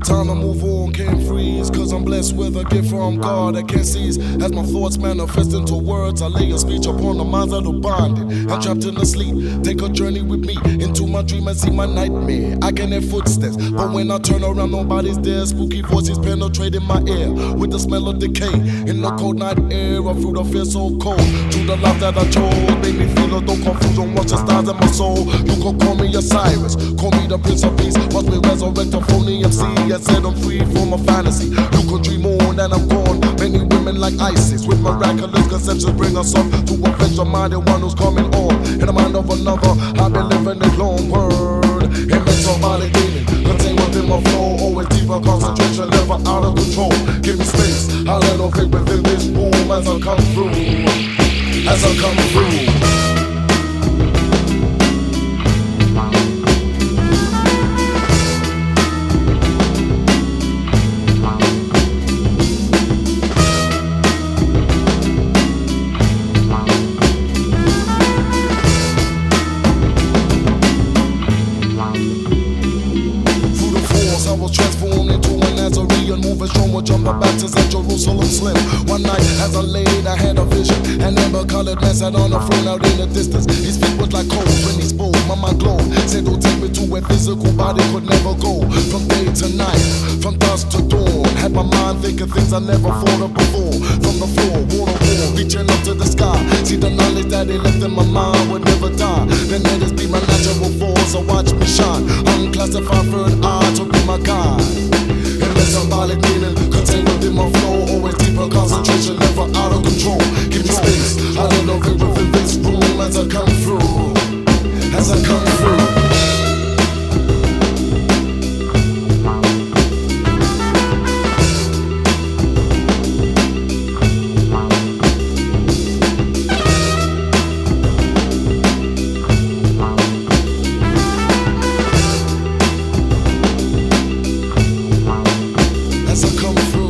Time to move on, can't freeze, cause I'm blessed with a gift from God that can't cease. As my thoughts manifest into words, I lay a speech upon the minds that are bonded and trapped in the sleep. Take a journey with me into my dream and see my nightmare. I can hear footsteps, but when I turn around, nobody's there. Spooky voices penetrating my ear with the smell of decay. In the cold night air, I feel the fear so cold. Through the life that I chose, made me feel a little confusion. Watch the stars in my soul. You could call me Osiris, call me the Prince of Peace. Watch me resurrect a phony MC. I said I'm free from a fantasy. You could dream on and I'm gone. Many women like ISIS with miraculous conceptions bring us up to a venture-minded one who's coming on. In the mind of another, I've been living a long word. Immense symbolic meaning, contained within my flow. Always deeper concentration, never out of control. Give me space, I'll elevate within this room as I come through. As I come through. I was transformed into a Nazarene, moving strong with jumper Baptist at Jerusalem Slim. One night as I laid, I had a vision. An amber-colored man sat on a throne out in the distance. His feet was like coals when he spoke. My mind glowed, said don't take me to where physical body could never go. From day to night, from dusk to dawn, had my mind thinking things I never thought of before. From the floor, water wall, reaching up to the sky. See the knowledge that he left in my mind would never die. Then let it be my natural force, so watch me shine. Unclassified third eye to be my guide. Immense symbolic meaning contained within my flow. Always deeper concentration, never out of control. Give me space, I'll elevate within this room as I come through. As I come through. As I come through.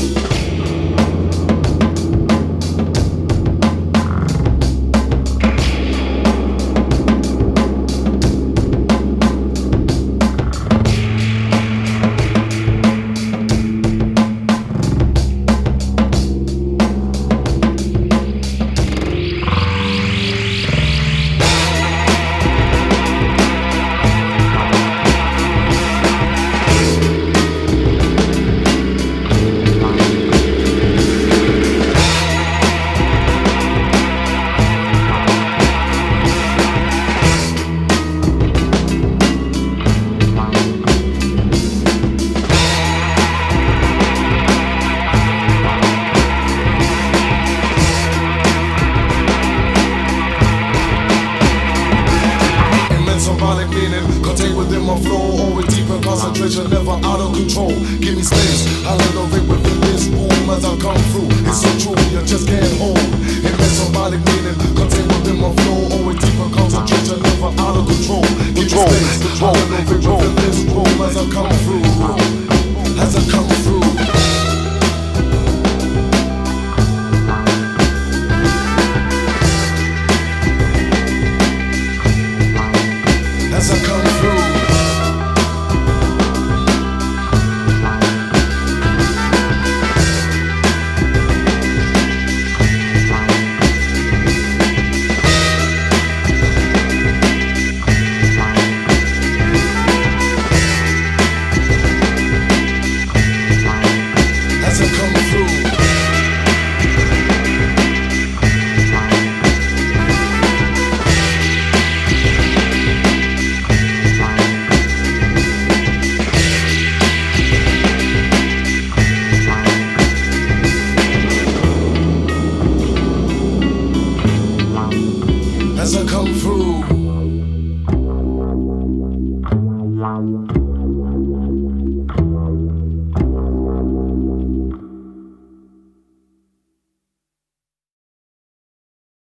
Symbolic meaning contained within my flow. Always deeper concentration, never out of control. Give me space, I'll elevate within this room as I come through. It's so true, you just can't hold. Immense symbolic meaning contained within my flow. Always deeper concentration, never out of control. Give me space, I'll elevate within this room as I come through. As I come through.